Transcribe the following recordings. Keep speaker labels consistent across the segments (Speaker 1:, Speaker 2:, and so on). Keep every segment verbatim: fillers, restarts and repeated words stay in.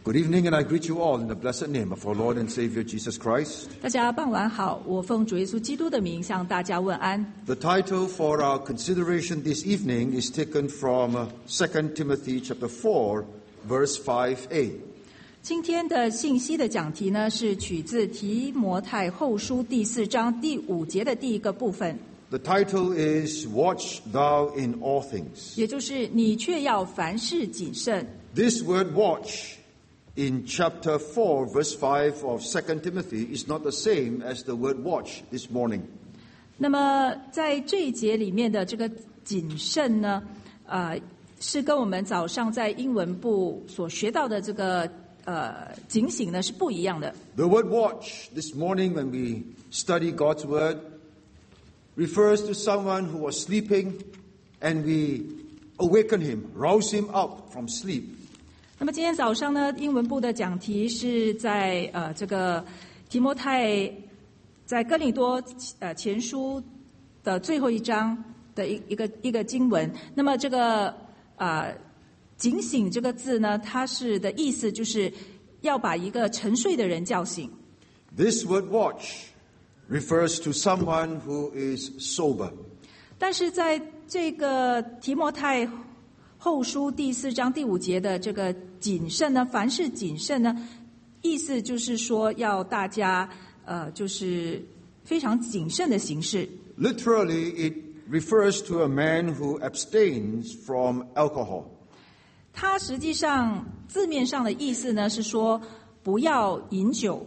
Speaker 1: Good evening, and I greet you all in the blessed name of our Lord and Savior Jesus Christ.
Speaker 2: 大家傍晚好，我奉主耶稣基督的名向大家问安。
Speaker 1: The title for our consideration this evening is taken from uh, Second Timothy chapter four, verse five a.
Speaker 2: 今天的信息的讲题呢，是取自提摩太后书第四章第五节的第一个部分。
Speaker 1: The title is Watch Thou in All Things.
Speaker 2: 也就是你却要凡事谨慎。
Speaker 1: This word watch in chapter four, verse five of Second Timothy is not the same as the word watch this morning.
Speaker 2: 那么在这一节里面的这个谨慎呢，呃，是跟我们早上在英文部所学到的这个呃警醒呢是不一样的。
Speaker 1: The word watch this morning when we study God's word refers to someone who was sleeping and we awaken him, rouse him up from sleep.
Speaker 2: 那么今天早上呢，英文部的讲题是在呃这个提摩太在哥林多呃前书的最后一章的一一个一个经文。那么这个呃警醒这个字呢，它是的意思就是要把一个沉睡的人叫醒。
Speaker 1: This word watch refers to someone who is sober.
Speaker 2: 但是在这个提摩太后书第四章第五节的这个谨慎呢，凡事谨慎呢，意思就是说要大家呃，就是非常谨慎的行事。
Speaker 1: Literally, it refers to a man who abstains from alcohol.
Speaker 2: 它实际上字面上的意思呢是说不要饮酒。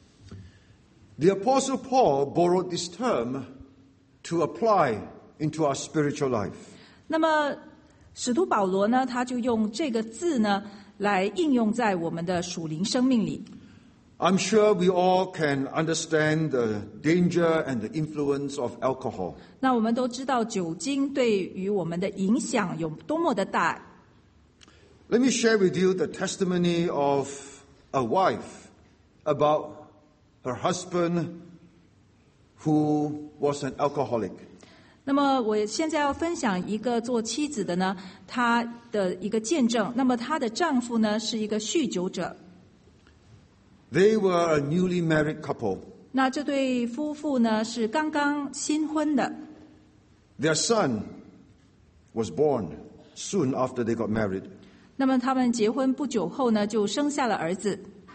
Speaker 1: The Apostle Paul borrowed this term to apply into our spiritual life.
Speaker 2: 那么使徒保罗呢，他就用这个字呢来应用在我们的属灵生命里。
Speaker 1: I'm sure we all can understand the danger and the influence of alcohol.
Speaker 2: 那我们都知道酒精对于我们的影响有多么的大。
Speaker 1: Let me share with you the testimony of a wife about her husband who was an alcoholic.
Speaker 2: 那么我现在要分享一个做妻子的呢，她的一个见证。那么她的丈夫呢是一个酗酒者。
Speaker 1: They were a newly married couple.
Speaker 2: 那这对夫妇呢是刚刚新婚的。
Speaker 1: Their son was born soon after they got married.
Speaker 2: 那么他们结婚不久后呢，就生下了儿子。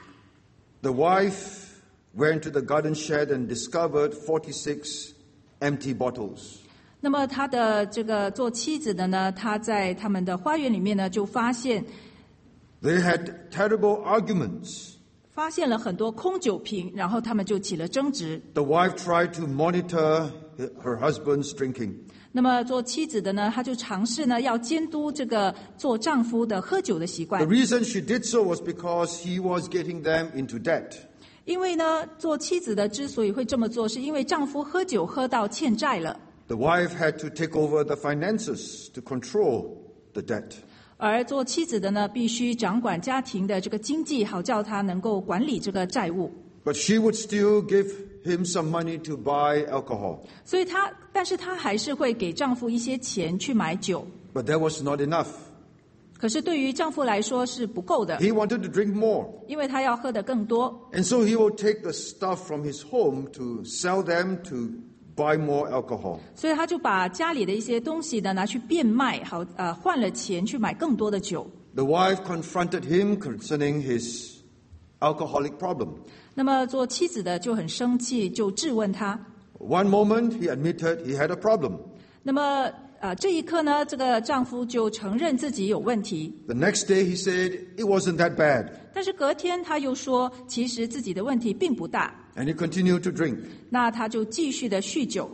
Speaker 1: The wife went to the garden shed and discovered forty-six empty bottles.
Speaker 2: 那么他的这个做妻子的呢，他在他们的花园里面呢，就发现
Speaker 1: They had terrible arguments.
Speaker 2: 发现了很多空酒瓶，然后他们就起了争执。
Speaker 1: The wife tried to monitor her husband's drinking.
Speaker 2: 那么做妻子的呢，她就尝试呢要监督这个做丈夫的喝酒的习惯。
Speaker 1: The reason she did so was because he was getting them into debt.
Speaker 2: 因为呢，做妻子的之所以会这么做，是因为丈夫喝酒喝到欠债了。
Speaker 1: The wife had to take over the finances to control the debt.
Speaker 2: 而做妻子的呢，必须掌管家庭的这个经济，好叫他能够管理这个债务。
Speaker 1: But she would still give him some money to buy alcohol.
Speaker 2: 所以她，但是她还是会给丈夫一些钱去买酒。
Speaker 1: But that was not enough.
Speaker 2: 可是对于丈夫来说是不够的，
Speaker 1: He wanted to drink more.
Speaker 2: 因为他要喝得更多。
Speaker 1: And so he would take the stuff from his home to sell them to buy more alcohol.
Speaker 2: 所以他就把家里的一些东西呢拿去变卖，好呃换了钱去买更多的酒。
Speaker 1: The wife confronted him concerning his alcoholic problem.
Speaker 2: 那么做妻子的就很生气，就质问他。
Speaker 1: One moment he admitted he had a problem.
Speaker 2: 那么呃这一刻呢，这个丈夫就承认自己有问题。
Speaker 1: The next day he said it wasn't that bad.
Speaker 2: 但是隔天他又说，其实自己的问题并不大。
Speaker 1: And he continued to drink.
Speaker 2: 那他就继续的酗酒。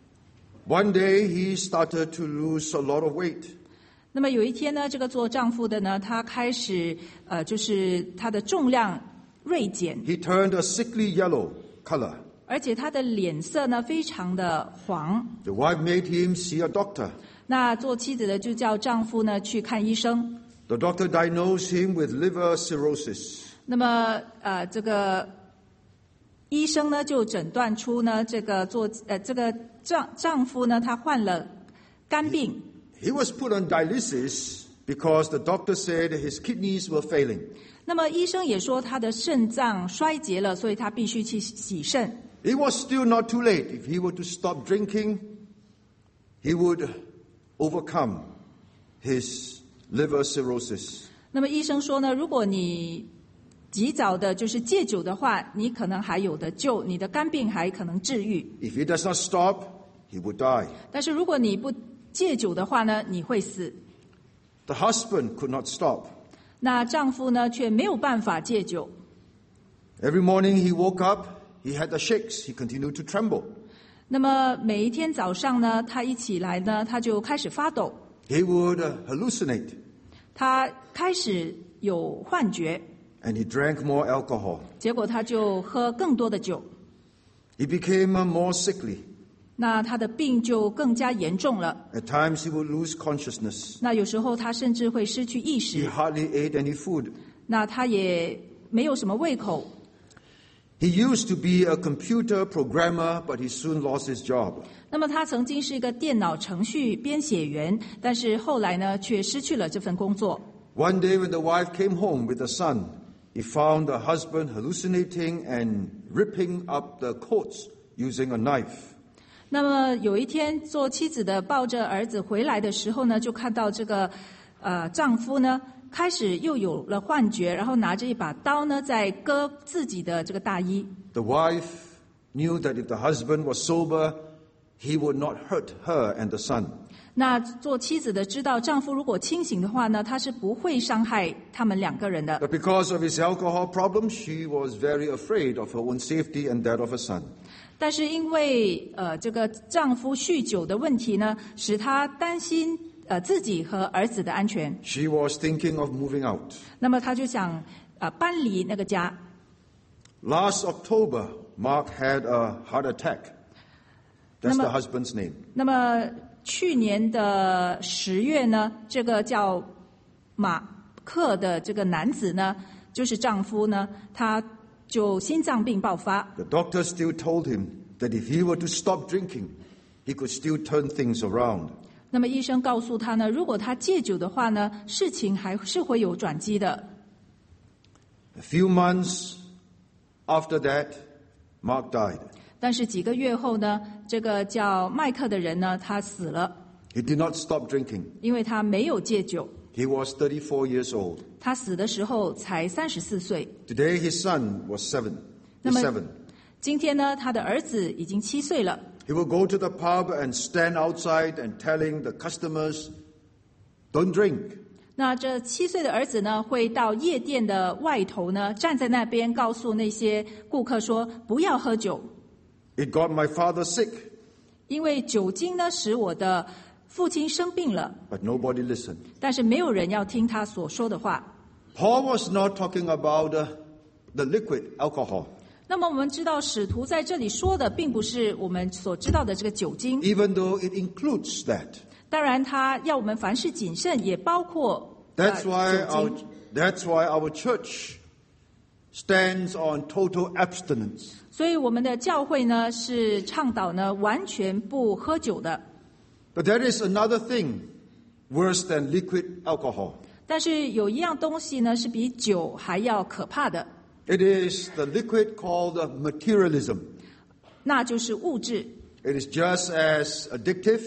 Speaker 1: One day he started to lose a lot of weight.
Speaker 2: 那么有一天呢，这个做丈夫的呢，他开始呃，就是他的重量锐减。
Speaker 1: He turned a sickly yellow color.
Speaker 2: 而且他的脸色呢非常的黄。
Speaker 1: The wife made him see a doctor.
Speaker 2: 那做妻子的就叫丈夫呢去看医生。
Speaker 1: The doctor diagnosed him with liver cirrhosis.
Speaker 2: 那么呃，这个医生呢就诊断出呢，这个做呃这个丈丈夫呢他患了肝病。
Speaker 1: He was put on dialysis because the doctor said his kidneys were failing.
Speaker 2: 那么医生也说他的肾脏衰竭了，所以他必须去洗肾。
Speaker 1: It was still not too late. If he were to stop drinking, he would overcome his liver cirrhosis.
Speaker 2: 那么医生说呢，如果你及早的就是戒酒的话，你可能还有得救，你的肝病还可能治愈。
Speaker 1: If he does not stop, he would die.
Speaker 2: 但是如果你不戒酒的话呢，你会死。
Speaker 1: The husband could not stop.
Speaker 2: 那丈夫呢，却没有办法戒酒。
Speaker 1: Every morning he woke up, he had the shakes, he continued to tremble.
Speaker 2: 那么每一天早上呢，他一起来呢，他就开始发抖，
Speaker 1: He would uh, hallucinate,
Speaker 2: 他开始有幻觉，
Speaker 1: and he drank more alcohol.
Speaker 2: 结果他就喝更多的酒，
Speaker 1: He became uh, more sickly.
Speaker 2: 那他的病就更加严重了。
Speaker 1: At times he would lose consciousness.
Speaker 2: 那有时候他甚至会失去意
Speaker 1: He
Speaker 2: 识，
Speaker 1: hardly ate any food.
Speaker 2: 那他也没有什么胃口。
Speaker 1: He used to be a computer programmer, but he soon lost his job.
Speaker 2: 那么他曾经是一个电脑程序编写员，但是后来呢，却失去了这份工作。
Speaker 1: One day when the wife came home with the son, he found the husband hallucinating and ripping up the coats using a knife.
Speaker 2: 那么有一天，做妻子的抱着儿子回来的时候呢，就看到这个呃丈夫呢开始又有了幻觉，然后拿着一把刀呢在割自己的这个大衣。
Speaker 1: The wife knew that if the husband was sober, he would not hurt her and the son.
Speaker 2: 那做妻子的知道，丈夫如果清醒的话呢，他是不会伤害他们两个人的。
Speaker 1: But because of his alcohol problem, she was very afraid of her own safety and that of her son.
Speaker 2: 但是因为呃这个丈夫酗酒的问题呢，使她担心呃自己和儿子的安全。
Speaker 1: She was thinking of moving out.
Speaker 2: 那么她就想呃搬离那个家。
Speaker 1: Last October, Mark had a heart attack. That's the husband's name.
Speaker 2: 那么去年的十月呢，这个叫马克的这个男子呢，就是丈夫呢，他就心脏病爆发。
Speaker 1: The doctor still told him that if he were to stop drinking, he could still turn things around.
Speaker 2: 那么医生告诉他呢，如果他戒酒的话呢，事情还是会有转机的。
Speaker 1: A few months after that, Mark died.
Speaker 2: 但是几个月后呢，这个叫麦克的人呢，他死了，
Speaker 1: He did not stop drinking.
Speaker 2: 因为他没有戒酒。
Speaker 1: He was thirty-four years old.
Speaker 2: 他死的时候才三十四岁。
Speaker 1: Today, his son was seven.
Speaker 2: 那
Speaker 1: He's
Speaker 2: 么
Speaker 1: seven.
Speaker 2: 今天呢，他的儿子已经七岁了。
Speaker 1: He will go to the pub and stand outside and telling the customers, "Don't drink."
Speaker 2: 那这七岁的儿子呢，会到夜店的外头呢，站在那边告诉那些顾客说：“不要喝酒，
Speaker 1: It got my father sick,
Speaker 2: 因为酒精呢使我的父亲生病了。
Speaker 1: but nobody listened. ”
Speaker 2: 但是没有人要听他所说的话。
Speaker 1: Paul was not talking about uh, the liquid alcohol,
Speaker 2: 那么我们知道，使徒在这里说的，并不是我们所知道的这个酒精。
Speaker 1: even though it includes that.
Speaker 2: 当然，他要我们凡事谨慎，也包括、呃、
Speaker 1: That's why
Speaker 2: 酒
Speaker 1: our
Speaker 2: 精。
Speaker 1: that's why our church stands on total abstinence.
Speaker 2: 所以我们的教会呢，是倡导呢完全不喝酒的。
Speaker 1: But there is another thing worse than liquid alcohol.
Speaker 2: 但是有一样东西呢，是比酒还要可怕的，
Speaker 1: It is the liquid called uh, materialism.
Speaker 2: 那就是物质。
Speaker 1: It is just as addictive,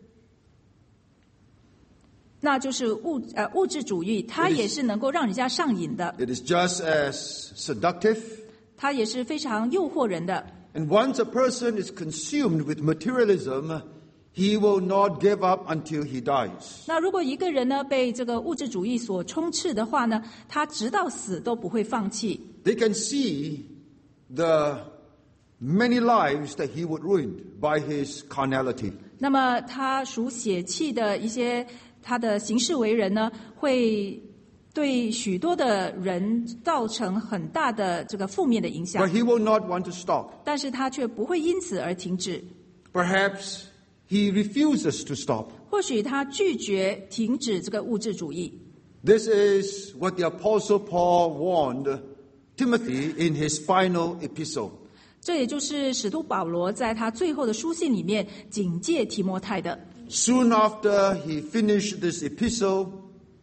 Speaker 2: 那就是物呃物质主义，它
Speaker 1: It is-
Speaker 2: 也是能够让人家上瘾的，
Speaker 1: it is just as seductive.
Speaker 2: 它也是非常诱惑人的。
Speaker 1: And once a person is consumed with materialism, he will not give up until he dies.
Speaker 2: 那如果一个人呢被这个物质主义所充斥的话呢，他直到死都不会放弃。
Speaker 1: They can see the many lives that he would ruin by his carnality.
Speaker 2: 那么他属血气的一些他的行事为人呢，会对许多的人造成很大的这个负面的影响
Speaker 1: But，he will not want to stop.
Speaker 2: 但是他却不会因此而停止。
Speaker 1: Perhaps he refuses to stop.
Speaker 2: 或许他拒绝停止这个物质主义。
Speaker 1: This is what the Apostle Paul warned Timothy in his final epistle.
Speaker 2: 这也就是使徒保罗在他最后的书信里面警戒提摩太的。
Speaker 1: Soon after he finished this epistle,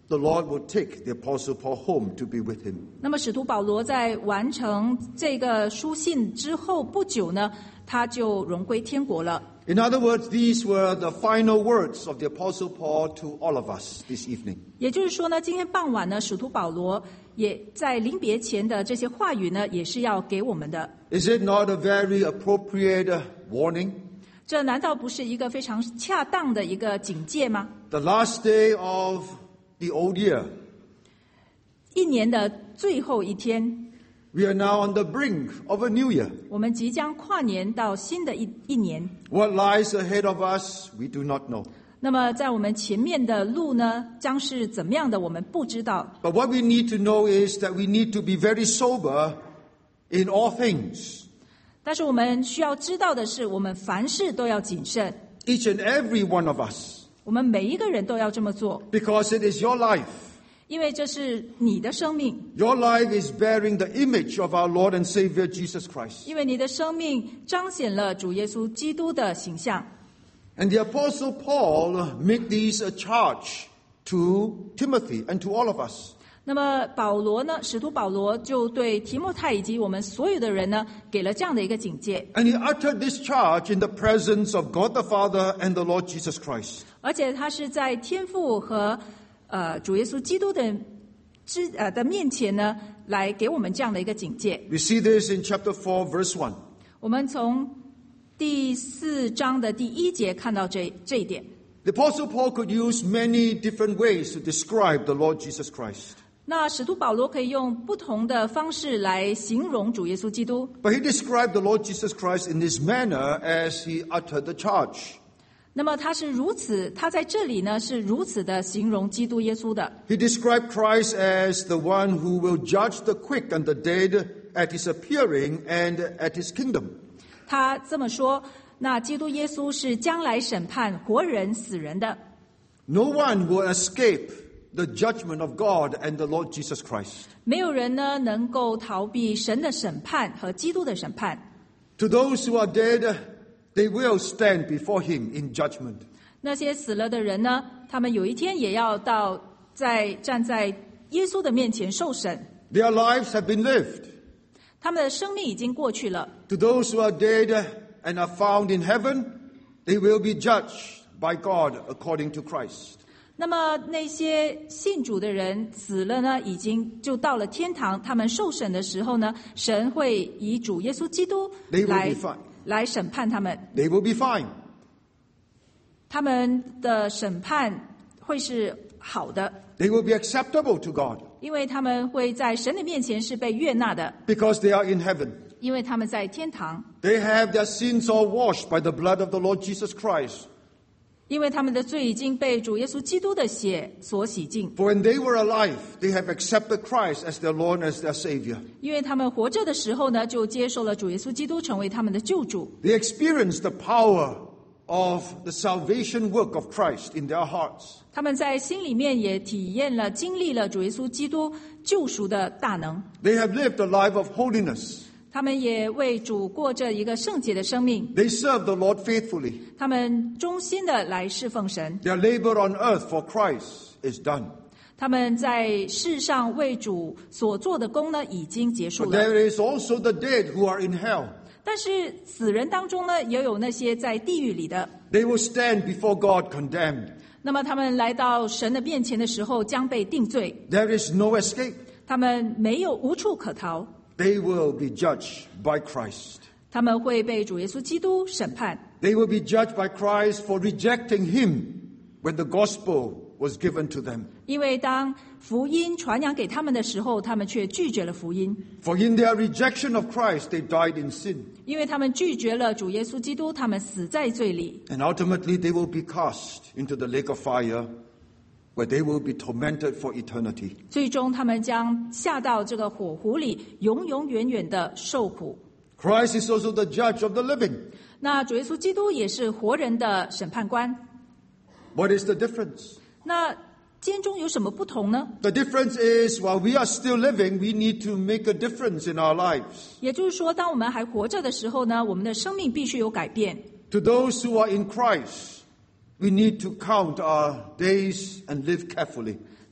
Speaker 1: the Lord will take the Apostle Paul home to be with him.
Speaker 2: 那么使徒保罗在完成这个书信之后不久呢，他就荣归天国了。
Speaker 1: In other words, these were the final words of the Apostle Paul to all of us this evening.
Speaker 2: 也就是说呢，今天傍晚呢，使徒保罗也在临别前的这些话语呢，也是要给我们的。
Speaker 1: Is it not a very appropriate warning?
Speaker 2: 这难道不是一个非常恰当的一个警戒吗？
Speaker 1: The last day of the old year.
Speaker 2: 一年的最后一天，
Speaker 1: We are now on the brink of a new year.
Speaker 2: 我们即将跨年到新的一一年。
Speaker 1: What lies ahead of us, we do not know.
Speaker 2: 那么在我们前面的路呢，将是怎么样的，我们不知道。
Speaker 1: But what we need to know is that we need to be very sober in all things.
Speaker 2: 但是我们需要知道的是，我们凡事都要谨慎，
Speaker 1: Each and every one of us.
Speaker 2: 我们每一个人都要这么做，
Speaker 1: Because it is your life.
Speaker 2: 因为这是你的生命，
Speaker 1: Your life is bearing the image of our Lord and Savior Jesus Christ.
Speaker 2: 因为你的生命彰显了主耶稣基督的形象。
Speaker 1: And the Apostle Paul made these a charge to Timothy and to all of us.
Speaker 2: 那么保罗呢，使徒保罗就对提摩太以及我们所有的人呢，给了这样的一个警戒。
Speaker 1: And he uttered this charge in the presence of God the Father and the Lord Jesus Christ.
Speaker 2: 而且他是在天父和呃主耶稣基督的之呃的面前呢，来给我们这样的一个警戒。
Speaker 1: We see this in chapter four, verse one.
Speaker 2: 我们从第四章的第一节看到这这一点。
Speaker 1: The Apostle Paul could use many different ways to describe the Lord Jesus Christ.
Speaker 2: 那使徒保罗可以用不同的方式来形容主耶稣基督，
Speaker 1: But he described the Lord Jesus Christ in this manner as he uttered the charge.
Speaker 2: 那么他是如此，他在这里呢是如此的形容基督耶稣的。
Speaker 1: He described Christ as the one who will judge the quick and the dead at his appearing and at his kingdom.
Speaker 2: 他这么说，那基督耶稣是将来审判活人死人的，
Speaker 1: No one will escape the judgment of God and the Lord Jesus Christ.
Speaker 2: 没有人呢能够逃避神的审判和基督的审判。
Speaker 1: To those who are dead, they will stand before him in judgment.
Speaker 2: 那些死了的人呢，他们有一天也要到在站在耶稣的面前受审。
Speaker 1: Their lives have been lived.
Speaker 2: 他们的生命已经过去了。
Speaker 1: To those who are dead and are found in heaven, they will be judged by God according to Christ.
Speaker 2: 那么那些信主的人死了呢，已经就到了天堂。他们受审的时候呢，神会以主耶稣基督
Speaker 1: They will
Speaker 2: 来
Speaker 1: be fine.
Speaker 2: 来审判他们。
Speaker 1: They will be fine.
Speaker 2: 他们的审判会是好的，
Speaker 1: They will be acceptable to God
Speaker 2: 因为他们会在神的面前是被悦纳的，
Speaker 1: because they are in heaven.
Speaker 2: 因为他们在天堂，
Speaker 1: They have their sins all washed by the blood of the Lord Jesus Christ.
Speaker 2: 因为他们的罪已经被主耶稣基督的血所洗净。
Speaker 1: For when they were alive, they have accepted Christ as their Lord and as their Savior.
Speaker 2: 因为他们活着的时候呢，就接受了主耶稣基督成为他们的救主。
Speaker 1: They experienced the power of the salvation work of Christ in their hearts.
Speaker 2: 他们在心里面也体验了、经历了主耶稣基督救赎的大能。
Speaker 1: They have lived a life of holiness.
Speaker 2: 他们也为主过着一个圣洁的生命，
Speaker 1: They serve the Lord faithfully.
Speaker 2: 他们忠心的来侍奉神。
Speaker 1: Their labor on earth for Christ is done.
Speaker 2: 他们在世上为主所做的工呢，已经结束
Speaker 1: But
Speaker 2: 了。
Speaker 1: there is also the dead who are in hell.
Speaker 2: 但是死人当中呢，也有那些在地狱里的。
Speaker 1: They will stand before God condemned.
Speaker 2: 那么他们来到神的面前的时候，将被定罪。
Speaker 1: There is no escape.
Speaker 2: 他们没有无处可逃，
Speaker 1: They will be judged by Christ.
Speaker 2: 他们会被主耶稣基督审判。
Speaker 1: They will be judged by Christ for rejecting him when the gospel was given to them.
Speaker 2: 因为当福音传扬给他们的时候，他们却拒绝了福音。
Speaker 1: For in their rejection of Christ, they died in sin.
Speaker 2: 因为他们拒绝了主耶稣基督，他们死在罪里。
Speaker 1: And ultimately, they will be cast into the lake of fire where they will be tormented for eternity.
Speaker 2: 最终，他们将下到这个火湖里，永永远远的受苦。
Speaker 1: Christ is also the judge of the living.
Speaker 2: 那主耶稣基督也是活人的审判官。
Speaker 1: What is the difference?
Speaker 2: 那间中有什么不同呢？
Speaker 1: The difference is while we are still living, we need to make a difference in our lives.
Speaker 2: 也就是说，当我们还活着的时候呢，我们的生命必须有改变。
Speaker 1: To those who are in Christ, we need to count our days and live carefully.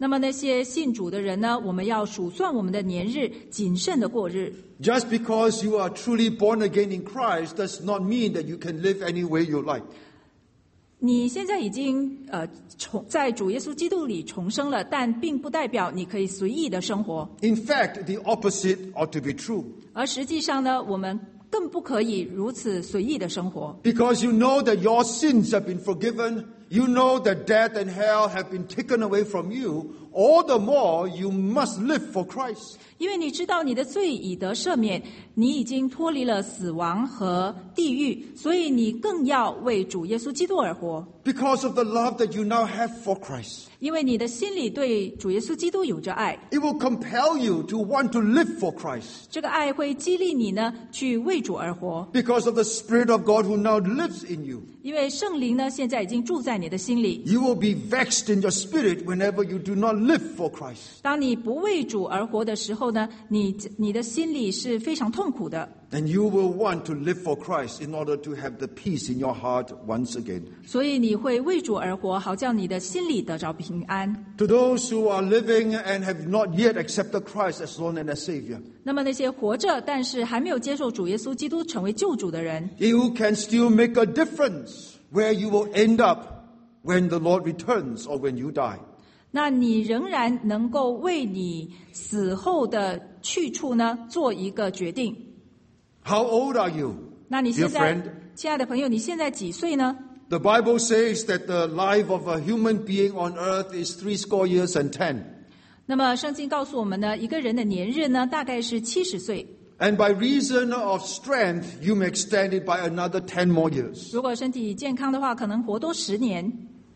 Speaker 2: 那么那些信主的人呢，我们要数算我们的年日，谨慎的过日。
Speaker 1: Just because you are truly born again in Christ does not mean that you can live any way you like.
Speaker 2: 你现在已经呃重在主耶稣基督里重生了，但并不代表你可以随意的生活。
Speaker 1: In fact, the opposite ought to be true.
Speaker 2: 而实际上呢，我们更不可以如此随意的生活。
Speaker 1: Because you know that your sins have been forgiven, you know that death and hell have been taken away from you, all the more you must live for Christ.
Speaker 2: 因为你知道你的罪已得赦免，你已经脱离了死亡和地狱，所以你更要为主耶稣基督而活。
Speaker 1: Because of the love that you now have for Christ.
Speaker 2: 因为你的心里对主耶稣基督有着爱，
Speaker 1: It will compel you to want to live for Christ.
Speaker 2: 这个爱会激励你呢去为主而活。
Speaker 1: Because of the Spirit of God who now lives in you.
Speaker 2: 因为圣灵呢现在已经住在你的心里，
Speaker 1: You will be vexed in your spirit whenever you do not live for Christ.
Speaker 2: 当你不为主而活的时候呢，你你的心里是非常痛苦的。
Speaker 1: And you will want to live for Christ in order to have the peace in your heart once again.
Speaker 2: 所以你会为主而活，好叫你的心里得着平安。
Speaker 1: To those who are living and have not yet accepted Christ as Lord and as Savior,
Speaker 2: 那么那些活着但是还没有接受主耶稣基督成为救主的人，
Speaker 1: you can still make a difference where you will end up when the Lord returns or when you die.
Speaker 2: 那你仍然能够为你死后的去处呢做一个决定。
Speaker 1: How old are you,
Speaker 2: 那你
Speaker 1: dear
Speaker 2: 现在
Speaker 1: friend?
Speaker 2: 亲爱的朋友，你现在几岁呢？
Speaker 1: The Bible says that the life of a human being on earth is three score years and ten.
Speaker 2: 那么圣经告诉我们呢，一个人的年日呢大概是七十岁。
Speaker 1: And by reason of strength, you may extend it by another ten more years.
Speaker 2: 如果身体健康的话，可能活多十年。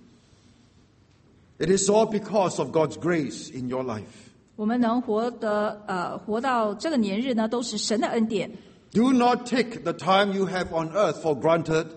Speaker 1: It is all because of God's grace in your life.
Speaker 2: 我们能活得呃活到这个年日呢，都是神的恩典。
Speaker 1: Do not take the time you have on earth for granted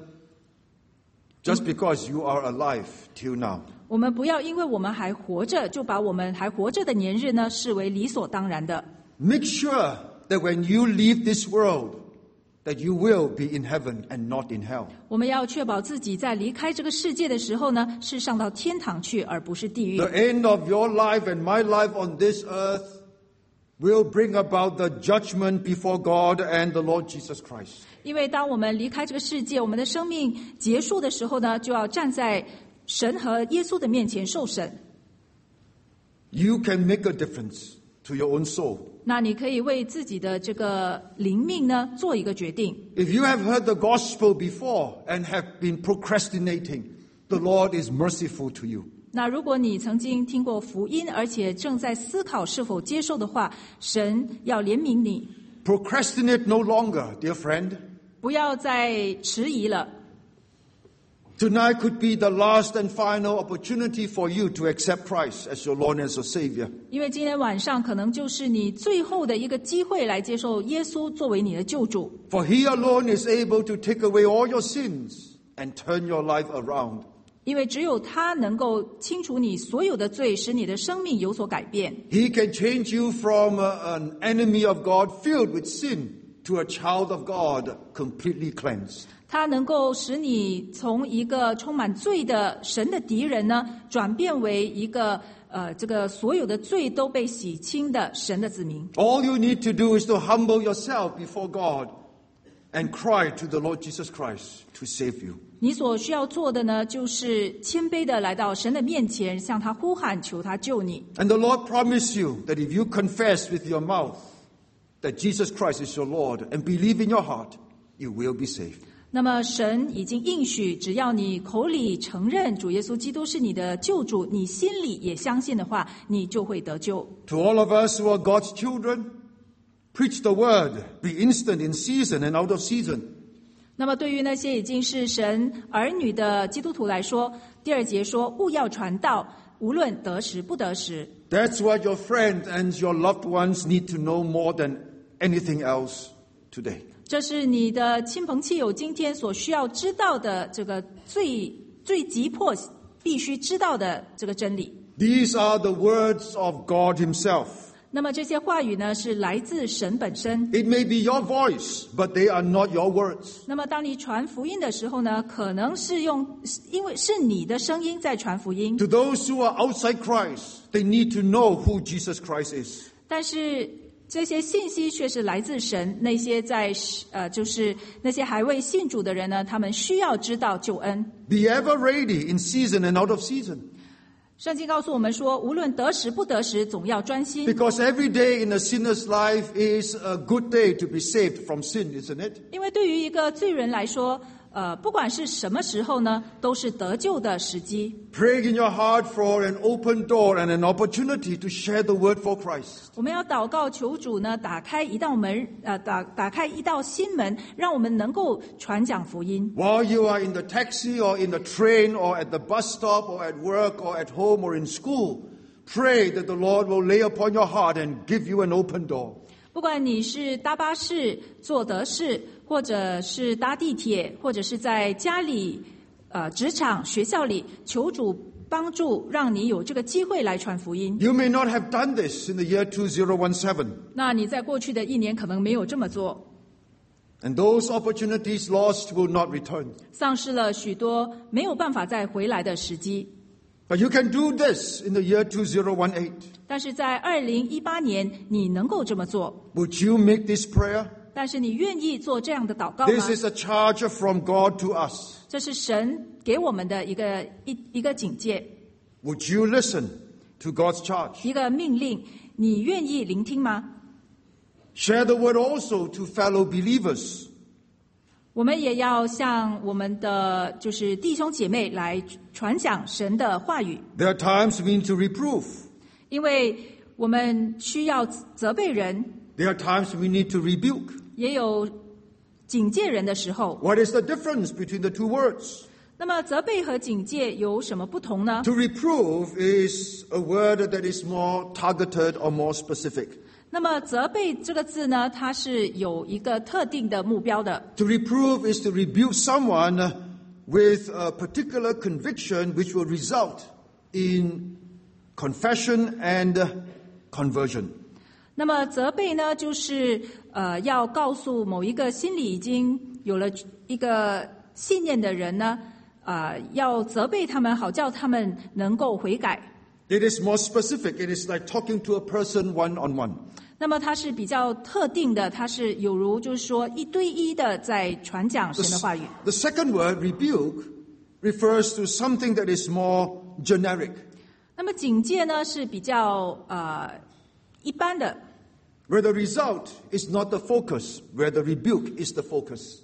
Speaker 1: just because you are alive till now.
Speaker 2: 我们不要因为我们还活着，就把我们还活着的年日呢视为理所当然的。
Speaker 1: Make sure that when you leave this world, that you will be in heaven and not in hell.
Speaker 2: 我们要确保自己在离开这个世界的时候呢，是上到天堂去，而不是地狱。
Speaker 1: The end of your life and my life on this earth will bring about the judgment before God and the Lord Jesus Christ.
Speaker 2: 因为当我们离开这个世界，我们的生命结束的时候呢，就要站在神和耶稣的面前受审。
Speaker 1: You can make a difference to your own soul.
Speaker 2: 那你可以为自己的这个灵命呢做一个决定。
Speaker 1: If you have heard the gospel before and have been procrastinating, the Lord is merciful to you.
Speaker 2: 那如果你曾经听过福音，而且正在思考是否接受的话，神要怜悯你，
Speaker 1: Procrastinate no longer, dear friend.
Speaker 2: 不要再迟疑了。
Speaker 1: Tonight could be the last and final opportunity for you to accept Christ as your Lord and as your Savior.
Speaker 2: 因为今天晚上可能就是你最后的一个机会来接受耶稣作为你的救主。
Speaker 1: For He alone is able to take away all your sins and turn your life around.
Speaker 2: 因为只有他能够清除你所有的罪，使你的生命有所改变。
Speaker 1: He can change you from uh, an enemy of God filled with sin to a child of God completely cleansed.
Speaker 2: 他能够使你从一个充满罪的神的敌人呢，转变为一个呃，这个所有的罪都被洗清的神的子民。
Speaker 1: All you need to do is to humble yourself before God and cry to the Lord Jesus Christ to save you.
Speaker 2: 你所需要做的呢，就是谦卑的来到神的面前，向他呼喊，求他救你。
Speaker 1: And the Lord promised you that if you confess with your mouth that Jesus Christ is your Lord and believe in your heart, you will be saved.
Speaker 2: 那么神已经应许，只要你口里承认主耶稣基督是你的救主，你心里也相信的话，你就会得救。
Speaker 1: To all of us who are God's children, preach the word, be instant in season and out of season.
Speaker 2: 那么对于那些已经是神儿女的基督徒来说，第二节说，务要传道，无论得时不得时。
Speaker 1: That's what your friends and your loved ones need to know more than anything else today.
Speaker 2: 这是你的亲朋戚友今天所需要知道的这个最最急迫必须知道的这个真理。
Speaker 1: These are the words of God Himself.
Speaker 2: 那么这些话语呢，是来自神本身。
Speaker 1: It may be your voice, but they are not your words.
Speaker 2: 那么当你传福音的时候呢，可能是用，因为是你的声音在传福音。
Speaker 1: To those who are outside Christ, they need to know who Jesus Christ is.
Speaker 2: 但是这些信息却是来自神，那些在呃，就是那些还未信主的人呢，他们需要知道救恩。
Speaker 1: Be ever ready in season and out of season.
Speaker 2: 圣经告诉我们说，无论得时不得时，总要专心。
Speaker 1: Because every day in a sinner's life is a good day to be saved from sin, isn't it?
Speaker 2: 因为对于一个罪人来说，呃，不管是什么时候呢，都是得救的时机。
Speaker 1: Pray in your heart for an open door and an opportunity to share the word for Christ.
Speaker 2: 我们要祷告，求主呢打开一道门，呃，打打开一道新门，让我们能够传讲福音。
Speaker 1: While you are in the taxi or in the train or at the bus stop or at work or at home or in school, pray that the Lord will lay upon your heart and give you an open door.
Speaker 2: 不管你是搭巴士、坐德士，或者是搭地铁，或者是在家里、呃职场、学校里，求主帮助，让你有这个机会来传福音。
Speaker 1: You may not have done this in the year two thousand seventeen.
Speaker 2: 那你在过去的一年可能没有这么做，
Speaker 1: And those opportunities lost will not return.
Speaker 2: 丧失了许多没有办法再回来的时机。
Speaker 1: But you can do this in the year two thousand eighteen.
Speaker 2: 但是在二零一八年，你能够这么做。
Speaker 1: Would you make this prayer?
Speaker 2: 但是你愿意做这样的祷告吗？
Speaker 1: This is a charge from God to us.
Speaker 2: 这是神给我们的一个一一个警戒，
Speaker 1: Would you listen to God's charge?
Speaker 2: 一个命令。你愿意聆听吗？
Speaker 1: Share the word also to fellow believers.
Speaker 2: 我们也要向我们的就是弟兄姐妹来传讲神的话语，
Speaker 1: There are times we need to reprove.
Speaker 2: 因为我们需要责备人，
Speaker 1: There are times we need to rebuke.
Speaker 2: 也有警戒人的时候。
Speaker 1: What is the difference between the two words?
Speaker 2: 那么责备和警戒有什么不同呢？
Speaker 1: To reprove is a word that is more targeted or more specific.
Speaker 2: 那么责备这个字呢，它是有一个特定的目标的。
Speaker 1: To reprove is to rebuke someone with a particular conviction which will result in confession and conversion.
Speaker 2: 那么责备呢，就是呃要告诉某一个心里已经有了一个信念的人呢，啊、呃，要责备他们，好叫他们能够悔改。
Speaker 1: It is more specific. It is like talking to a person one-on-one.
Speaker 2: 那么它是比较特定的，它是有如就是说一对一的在传讲神的话语。
Speaker 1: The second word, rebuke, refers to something that is more generic.
Speaker 2: 那么警戒呢是比较呃一般的，
Speaker 1: Where the result is not the focus, where the rebuke is the focus.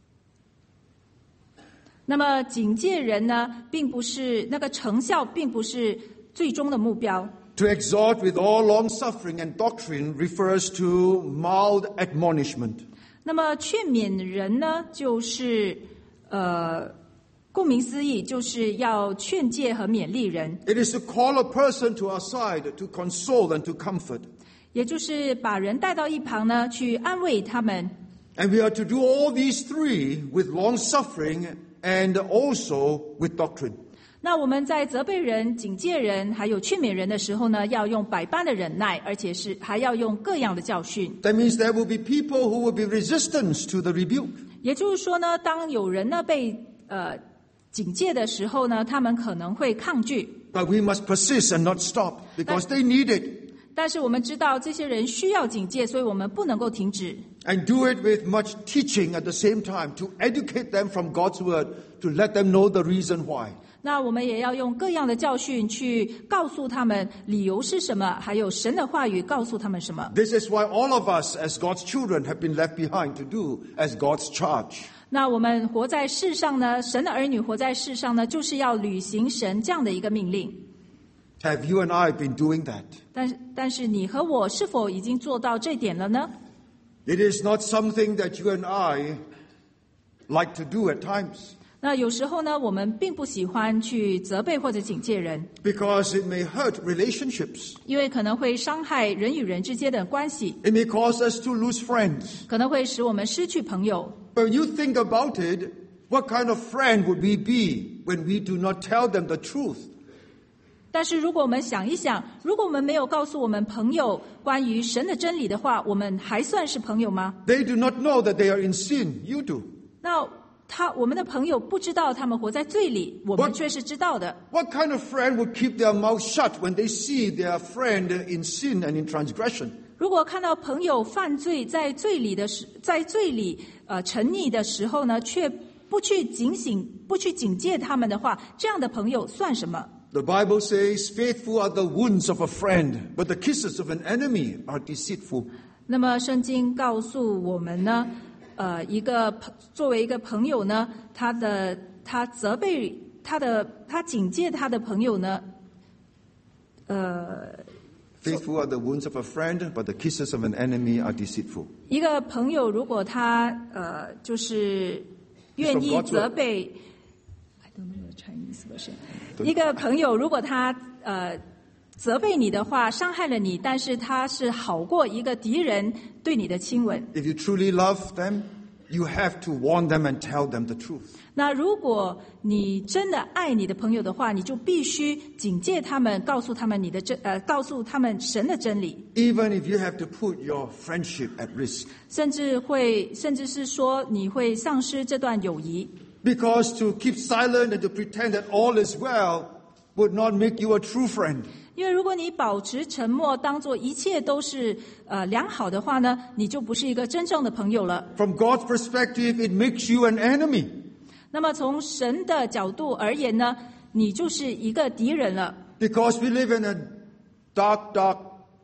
Speaker 2: 那么警戒人呢，并不是那个成效，并不是最终的目标。
Speaker 1: To exhort with all long suffering and doctrine refers to mild admonishment.
Speaker 2: 那么劝勉人呢，就是呃，顾名思义，就是要劝诫和勉励人，
Speaker 1: It is to call a person to our side, to console and to comfort.
Speaker 2: 也就是把人带到一旁呢，去安慰他们。
Speaker 1: And we are to do all these three with long suffering and also with doctrine.
Speaker 2: 那我们在责备人、警戒人，还有劝勉人的时候呢，要用百般的忍耐，而且是还要用各样的教训。
Speaker 1: That means there will be people who will be resistant to the rebuke.
Speaker 2: 也就是说呢，当有人呢被呃警戒的时候呢，他们可能会抗拒。
Speaker 1: But we must persist and not stop because they need it.
Speaker 2: 但是我们知道这些人需要警戒，所以我们不能够停止。
Speaker 1: And do it with much teaching at the same time to educate them from God's word, to let them know the reason why.
Speaker 2: 那我们也要用各样的教训去告诉他们理由是什么，还有神的话语告诉他们什么。
Speaker 1: This is why all of us as God's children have been left behind to do as God's charge.
Speaker 2: 那我们活在世上呢，神的儿女活在世上呢，就是要履行神这样的一个命令。
Speaker 1: Have you and I been doing that?
Speaker 2: 但是，但是你和我是否已经做到这点了呢？
Speaker 1: It is not something that you and I like to do at times
Speaker 2: 那有时候呢，我们并不喜欢去责备或者警戒人，
Speaker 1: because it may hurt relationships.
Speaker 2: 因为可能会伤害人与人之间的关系，
Speaker 1: It may cause us to lose friends.
Speaker 2: 可能会使我们失去朋友。
Speaker 1: But when you think about it, what kind of friend would we be when we do not tell them the truth?
Speaker 2: 但是如果我们想一想，如果我们没有告诉我们朋友关于神的真理的话，我们还算是朋友吗？
Speaker 1: They do not know that they are in sin. You do.
Speaker 2: 那他我们的朋友不知道他们活在罪里，我们却是知道的。
Speaker 1: What kind of friend would keep their mouth shut when they see their friend in sin and in transgression?
Speaker 2: 如果看到朋友犯罪，在罪里的时，在罪里呃沉溺的时候呢，却不去警醒、不去警戒他们的话，这样的朋友算什么？
Speaker 1: The Bible says, faithful are the wounds of a friend, but the kisses of an enemy are deceitful.
Speaker 2: 那么圣经告诉我们呢，呃，一个作为一个朋友呢，他的他责备他的他警戒他的朋友呢，呃。
Speaker 1: Faithful are the wounds of a friend, but the kisses of an enemy are deceitful.
Speaker 2: 一个朋友如果他呃就是愿意责备 ，I don't know the Chinese version。一个朋友如果他呃责备你的话，伤害了你，但是他是好过一个敌人对你的亲吻。
Speaker 1: If you truly love them, you have to warn them and tell them the truth.
Speaker 2: 那如果你真的爱你的朋友的话，你就必须警戒他们，告诉他们你的真呃，告诉他们神的真理。
Speaker 1: Even if you have to put your friendship at risk.
Speaker 2: 甚至会，甚至是说你会丧失这段友谊。
Speaker 1: Because to keep silent and to pretend that all is well would not make you a true friend.
Speaker 2: 因为如果你保持沉默，当作一切都是呃良好的话呢，你就不是一个真正的朋友了。
Speaker 1: From God's perspective, it makes you an enemy.
Speaker 2: 那么从神的角度而言呢，你就是一个敌人了。
Speaker 1: Because we live in a dark, dark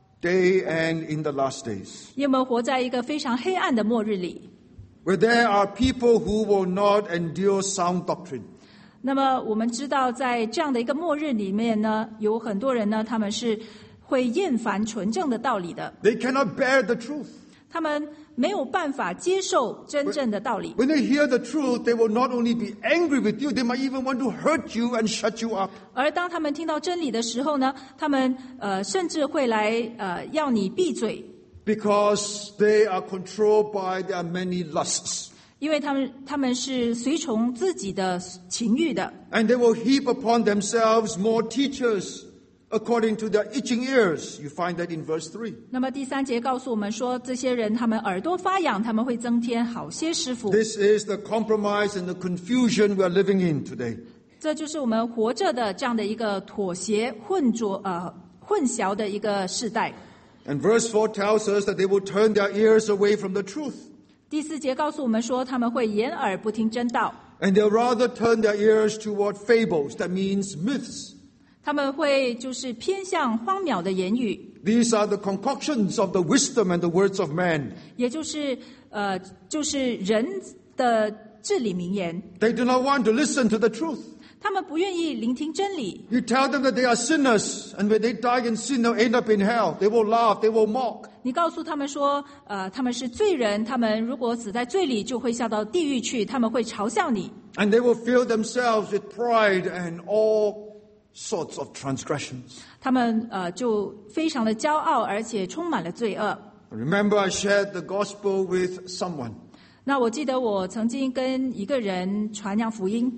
Speaker 1: day and in the last days.
Speaker 2: 因为我们活在一个非常黑暗的末日里。
Speaker 1: Where there are people who will not endure sound doctrine.
Speaker 2: 那么我们知道，在这样的一个末日里面呢，有很多人呢，他们是会厌烦纯正的道理的。
Speaker 1: They cannot bear the truth.
Speaker 2: 他们没有办法接受真正的道理。
Speaker 1: When they hear the truth, they will not only be angry with you, they might even want to hurt you and shut you up.
Speaker 2: 而当他们听到真理的时候呢，他们呃甚至会来呃要你闭嘴，
Speaker 1: Because they are controlled by their many lusts.
Speaker 2: 因为他们他们是随从自己的情欲的。
Speaker 1: And they will heap upon themselves more teachers according to their itching ears. You find that in verse three.
Speaker 2: 那么第三节告诉我们说，这些人他们耳朵发痒，他们会增添好些师傅。
Speaker 1: This is the compromise and the confusion we are living in today.
Speaker 2: 这就是我们活着的这样的一个妥协、混浊、呃混淆的一个世代。
Speaker 1: And verse four tells us that they will turn their ears away from the truth.
Speaker 2: 第四节告诉我们说，他们会掩耳不听真道，
Speaker 1: And they'll rather turn their ears toward fables. That means myths.
Speaker 2: 他们会就是偏向荒谬的言语，
Speaker 1: These are the concoctions of the wisdom and the words of man.
Speaker 2: 也就是呃就是人的至理名言。
Speaker 1: They do not want to listen to the truth.
Speaker 2: 他们不愿意聆听真理。
Speaker 1: You tell them that they are sinners, and when they die in sin, they'll end up in hell. They will laugh, they will mock.
Speaker 2: 你告诉他们说，呃，他们是罪人，他们如果死在罪里，就会下到地狱去，他们会嘲笑你。
Speaker 1: And they will fill themselves with pride and all sorts of transgressions.
Speaker 2: 他们呃就非常的骄傲，而且充满了罪恶。
Speaker 1: Remember, I shared the gospel with someone.
Speaker 2: 那我记得我曾经跟一个人传扬福音，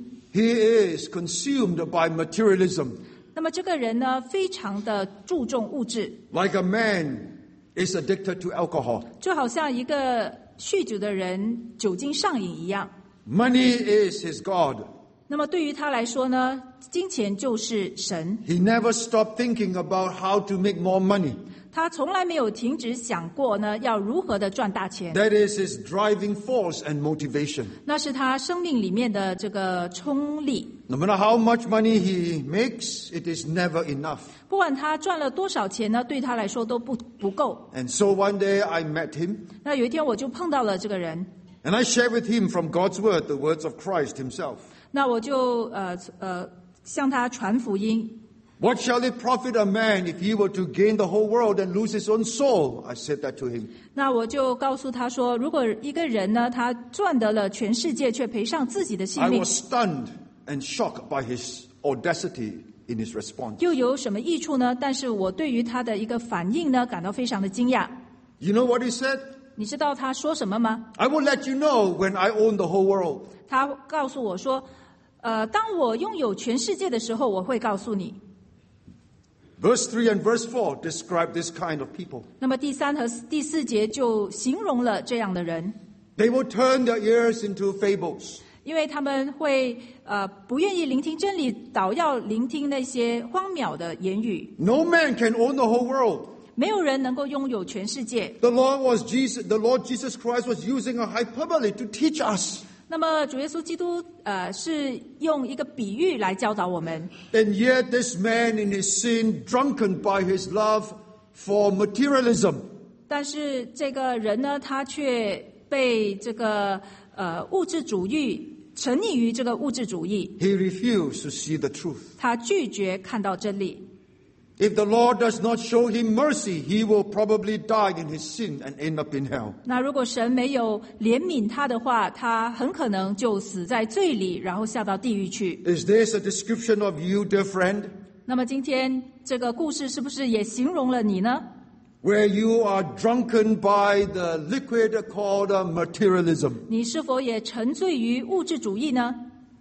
Speaker 1: He is consumed by materialism,
Speaker 2: 那么这个人呢，非常的注重物质，
Speaker 1: like a man is addicted to alcohol.
Speaker 2: 就好像一个酗酒的人酒精上瘾一样。
Speaker 1: Money is his God.
Speaker 2: 那么对于他来说呢，金钱就是神，
Speaker 1: He never stopped thinking about how to make more money.
Speaker 2: 他从来没有停止想过呢，要如何的赚大钱。
Speaker 1: That is his driving force and motivation.
Speaker 2: 那是他生命里面的这个冲力。
Speaker 1: No matter how much money he makes, it is never enough.
Speaker 2: 不管他赚了多少钱呢，对他来说都不不够。
Speaker 1: And so one day I met him,
Speaker 2: 那有一天我就碰到了这个人，
Speaker 1: and I shared with him from God's word the words of Christ himself.
Speaker 2: 那我就呃呃向他传福音。
Speaker 1: What shall it profit a man if he were to gain the whole world and lose his own soul? I said that to him.
Speaker 2: 那我就告诉他说，如果一个人呢，他赚得了全世界，却赔上自己的性
Speaker 1: I
Speaker 2: 命，
Speaker 1: was stunned and shocked by his audacity in his response.
Speaker 2: 又有什么益处呢？但是我对于他的一个反应呢，感到非常的惊讶。
Speaker 1: You know what he said?
Speaker 2: 你知道他说什么吗？
Speaker 1: I will let you know when I own the whole world.
Speaker 2: 他告诉我说，呃，当我拥有全世界的时候，我会告诉你。
Speaker 1: Verse three and verse four describe this kind of people.
Speaker 2: 那么第三和第四节就形容了这样的人，
Speaker 1: They will turn their ears into fables.
Speaker 2: 因为他们会呃不愿意聆听真理，倒要聆听那些荒谬的言语。
Speaker 1: No man can own the whole world.
Speaker 2: 没有人能够拥有全世界。
Speaker 1: The Lord was Jesus, the Lord Jesus Christ was using a hyperbole to teach us.
Speaker 2: 那么主耶稣基督呃是用一个比喻来教导我们，
Speaker 1: And yet this man in his sin, drunken by his love for materialism,
Speaker 2: 但是这个人呢，他却被这个呃物质主义沉溺于这个物质主义，
Speaker 1: he refused to see the truth.
Speaker 2: 他拒绝看到真理。
Speaker 1: If the Lord does not show him mercy, he will probably die in his sin and end up in hell.
Speaker 2: 那如果神没有怜悯他的话，他很可能就死在罪里，然后下到地狱去。
Speaker 1: Is this a description of you, dear friend?
Speaker 2: 那么今天这个故事是不是也形容了你呢？
Speaker 1: Where you are drunken by the liquid called uh, materialism.
Speaker 2: 你是否也沉醉于物质主义呢？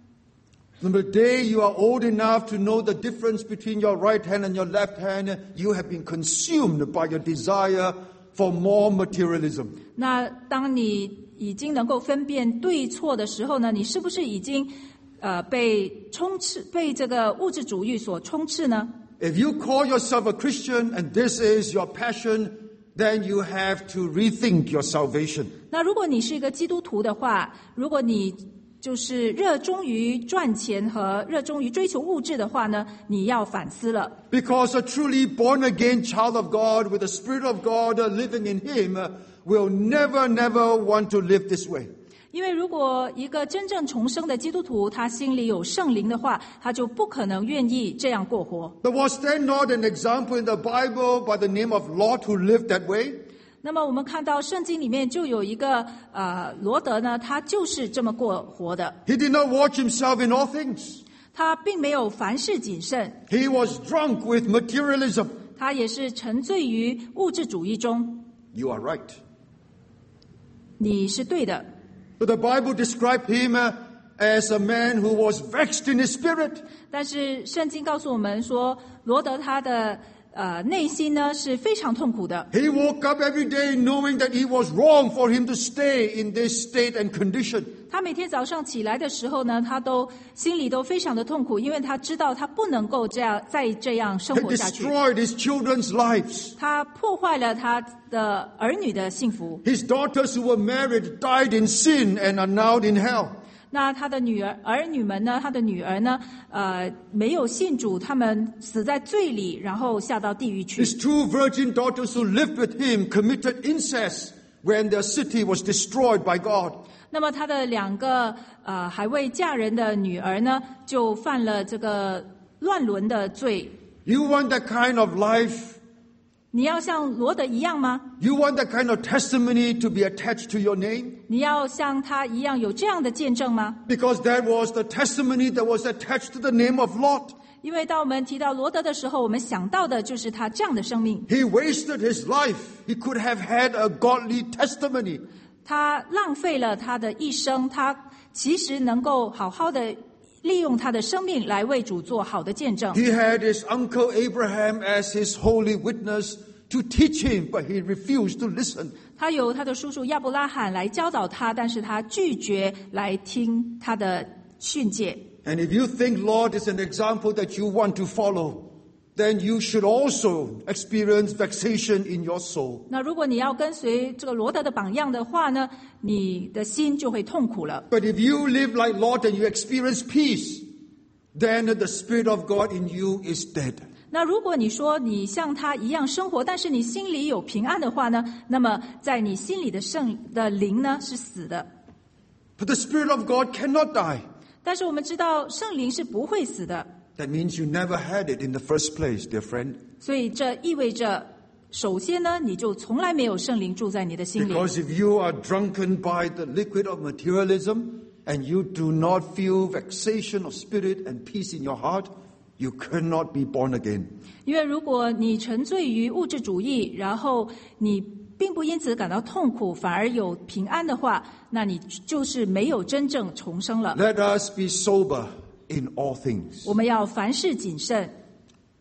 Speaker 1: From the day you are old enough to know the difference between your right hand and your left hand, you have been consumed by your desire for more materialism.
Speaker 2: 那当你已经能够分辨对错的时候呢，你是不是已经呃被充斥被这个物质主义所充斥呢？
Speaker 1: If you call yourself a Christian and this is your passion, then you have to rethink your salvation.
Speaker 2: 那如果你是一个基督徒的话，如果你就是热衷于赚钱和热衷于追求物质的话呢，你要反思了。
Speaker 1: Because a truly born-again child of God with the Spirit of God living in him will never, never want to live this way.
Speaker 2: 因为如果一个真正重生的基督徒，他心里有圣灵的话，他就不可能愿意这样过活。
Speaker 1: But was there not an example in the Bible by the name of Lot who lived that way?
Speaker 2: 那么我们看到圣经里面就有一个呃罗德呢，他就是这么过活的。
Speaker 1: He did not watch himself in all things.
Speaker 2: 他并没有凡事谨慎，
Speaker 1: He was drunk with materialism.
Speaker 2: 他也是沉醉于物质主义中。
Speaker 1: You are right.
Speaker 2: 你是对的。
Speaker 1: But the Bible described him uh, as a man who was vexed in his spirit.
Speaker 2: 但是圣经告诉我们说，罗德他的呃内心呢是非常痛苦的。
Speaker 1: He woke up every day knowing that it was wrong for him to stay in this state and condition.
Speaker 2: 他每天早上起来的时候呢，他都心里都非常的痛苦，因为他知道他不能够这样再这样生
Speaker 1: He
Speaker 2: 活下去。
Speaker 1: destroyed his children's lives.
Speaker 2: 他破坏了他的儿女的幸福。
Speaker 1: His daughters who were married died in sin and are now in hell.
Speaker 2: 那他的女儿儿女们呢？他的女儿呢？呃，没有信主，他们死在罪里，然后下到地狱去。
Speaker 1: His two virgin daughters who lived with him committed incest when their city was destroyed by God.
Speaker 2: 那么他的两个呃还未嫁人的女儿呢，就犯了这个乱伦的罪。
Speaker 1: You want that kind of life?
Speaker 2: 你要像罗德一样吗？
Speaker 1: You want that kind of testimony to be attached to your name?
Speaker 2: 你要像他一样有这样的见证吗？
Speaker 1: Because that was the testimony that was attached to the name of Lot.
Speaker 2: 因为当我们提到罗德的时候，我们想到的就是他这样的生命。
Speaker 1: He wasted his life. He could have had a godly testimony.
Speaker 2: 他浪费了他的一生，他其实能够好好的利用他的生命来为主做好的见证。
Speaker 1: He had his uncle Abraham as his holy witness to teach him, but he refused to listen.
Speaker 2: 他有他的叔叔亚伯拉罕来教导他，但是他拒绝来听他的训诫。
Speaker 1: And if you think Lord is an example that you want to follow, then you should also experience vexation in your soul.
Speaker 2: 那如果你要跟随这个罗德的榜样的话呢，你的心就会痛苦了。
Speaker 1: But if you live like Lot and you experience peace, then the Spirit of God in you is dead.
Speaker 2: 那如果你说你像他一样生活，但是你心里有平安的话呢，那么在你心里的圣的灵呢是死的。
Speaker 1: But the Spirit of God cannot die.
Speaker 2: 但是我们知道圣灵是不会死的，
Speaker 1: That means you never had it in the first place, dear friend.
Speaker 2: 所以这意味着，首先呢，你就从来没有圣灵住在你的心里。
Speaker 1: Because if you are drunken by the liquid of materialism and you do not feel vexation of spirit and peace in your heart, you cannot be born again.
Speaker 2: 因为如果你沉醉于物质主义，然后你并不因此感到痛苦，反而有平安的话，那你就是没有真正重生了。
Speaker 1: Let us be sober in all things.
Speaker 2: 我们要凡事谨慎。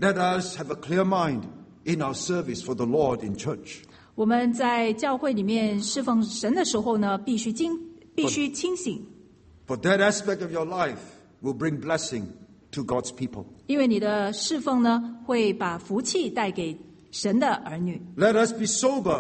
Speaker 1: Let us have a clear mind in our service for the Lord in church.
Speaker 2: 我们在教会里面侍奉神的时候呢，必须精必须清醒。
Speaker 1: For that aspect of your life will bring blessing to God's people.
Speaker 2: 因为你的侍奉呢，会把福气带给神的儿女。
Speaker 1: Let us be sober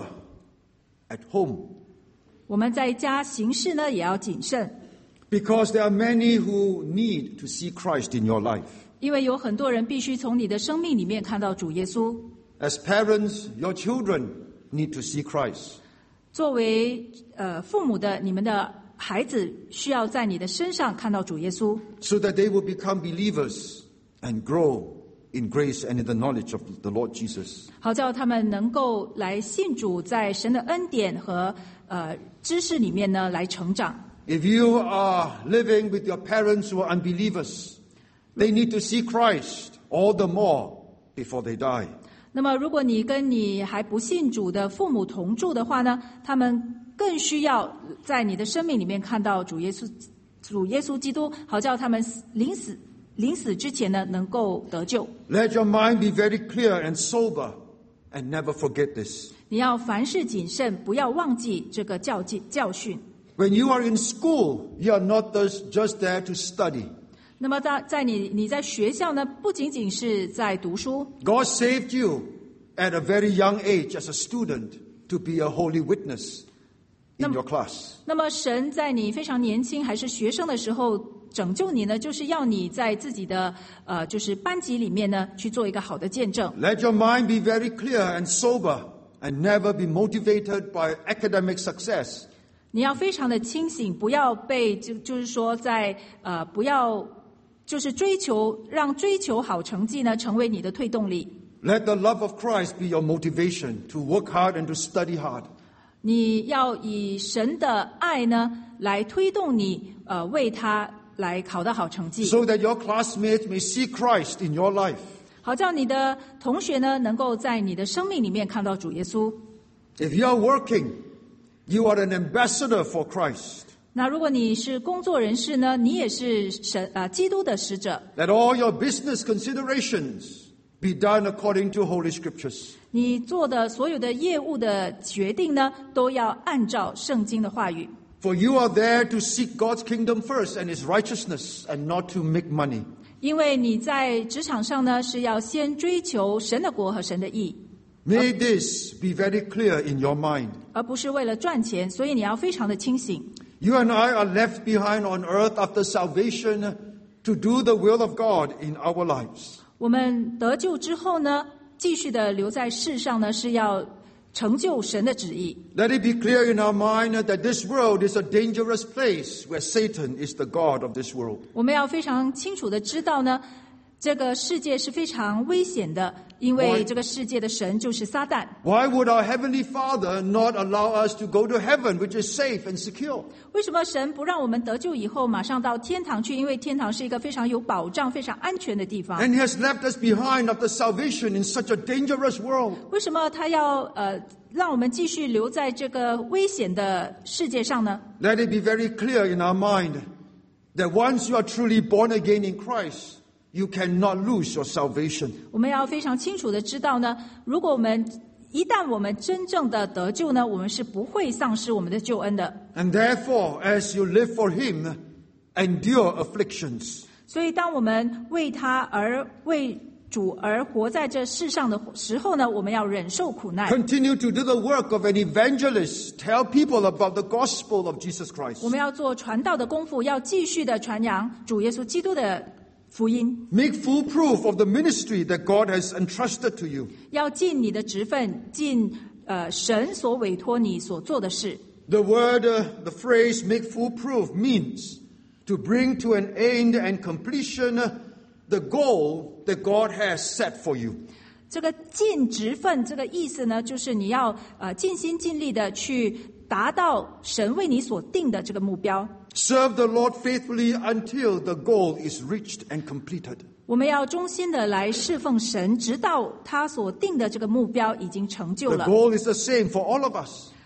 Speaker 1: at home.
Speaker 2: 我们在家行事呢，也要谨慎。
Speaker 1: Because there are many who need to see Christ in your life.
Speaker 2: 因为有很多人必须从你的生命里面看到主耶稣。
Speaker 1: As parents, your children need to see Christ.
Speaker 2: 作为呃父母的，你们的孩子需要在你的身上看到主耶稣，
Speaker 1: So that they will become believers and grow in grace and in the knowledge of the Lord Jesus.
Speaker 2: 好叫他们能够来信主，在神的恩典和呃知识里面呢来成长。
Speaker 1: If you are living with your parents who are unbelievers, they need to see Christ all the more before they die.
Speaker 2: 那么如果你跟你还不信主的父母同住的话呢，他们更需要在你的生命里面看到主耶稣主耶稣基督，好叫他们临死临死之前呢能够得救。
Speaker 1: Let your mind be very clear and sober and never forget this.
Speaker 2: 你要凡事谨慎，不要忘记这个教训教训。
Speaker 1: When you are in school, you are not just there to study.
Speaker 2: 那么在在你你在学校呢，不仅仅是在读书。
Speaker 1: God saved you at a very young age as a student to be a holy witness in your class.
Speaker 2: 那么神在你非常年轻还是学生的时候拯救你呢，就是要你在自己的呃就是班级里面呢去做一个好的见证。
Speaker 1: Let your mind be very clear and sober and never be motivated by academic success.
Speaker 2: 你要非常的清醒，不要被就就是说在呃不要就是追求让追求好成绩呢成为你的推动力。
Speaker 1: Let the love of Christ be your motivation to work hard and to study hard.
Speaker 2: 你要以神的爱呢来推动你呃为他来考得好成绩，
Speaker 1: So that your classmates may see Christ in your life.
Speaker 2: 好叫你的同学呢能够在你的生命里面看到主耶稣。
Speaker 1: If you are working, you are an ambassador for Christ.
Speaker 2: 那如果你是工作人士呢，你也是神啊、呃、基督的使者。
Speaker 1: Let all your business considerations be done according to Holy Scriptures.
Speaker 2: 你做的所有的业务的决定呢，都要按照圣经的话语。
Speaker 1: For you are there to seek God's kingdom first and His righteousness and not to make money.
Speaker 2: 因为你在职场上呢，是要先追求神的国和神的义，
Speaker 1: May this be very clear in your mind.
Speaker 2: 而不是为了赚钱。所以你要非常的清醒。
Speaker 1: You and I are left behind on earth after salvation to do the will of God in our lives.
Speaker 2: 我们得救之后呢，继续的留在世上呢，是要成就神的旨意。
Speaker 1: Let it be clear in our mind that this world is a dangerous place where Satan is the God of this world.
Speaker 2: 我们要非常清楚的知道呢，这个世界是非常危险的，因为这个世界的神就是撒旦。
Speaker 1: Why would our Heavenly Father not allow us to go to heaven, which is safe and secure?
Speaker 2: 为什么神不让我们得救以后马上到天堂去？因为天堂是一个非常有保障、非常安全的地方。
Speaker 1: And He has left us behind after salvation in such a dangerous world.
Speaker 2: 为什么他要呃让我们继续留在这个危险的世界上呢？
Speaker 1: Let it be very clear in our mind that once you are truly born again in Christ, you cannot lose your salvation.
Speaker 2: 我们要非常清楚的知道呢，如果我们一旦我们真正的得救呢，我们是不会丧失我们的救恩的。
Speaker 1: And therefore, as you live for Him, endure afflictions.
Speaker 2: 所以当我们为他而为主而活在这世上的时候呢，我们要忍受苦难。
Speaker 1: Continue to do the work of an evangelist. Tell people about the gospel of Jesus Christ.
Speaker 2: 我们要做传道的功夫，要继续的传扬主耶稣基督的福音，
Speaker 1: Make full proof of the ministry that God has entrusted to you.
Speaker 2: 要尽你的职分，尽呃神所委托你所做的事。
Speaker 1: The word, uh, the phrase make full proof means to bring to an end and completion uh, the goal that God has set for you.
Speaker 2: 这个尽职分这个意思呢，就是你要呃尽心尽力的去达到神为你所定的这个目标。
Speaker 1: Serve the Lord faithfully until the goal is reached and completed.
Speaker 2: 我们要忠心的来侍奉神，直到他所定的这个目标已经成就
Speaker 1: The
Speaker 2: 了。
Speaker 1: goal is the same for all of us.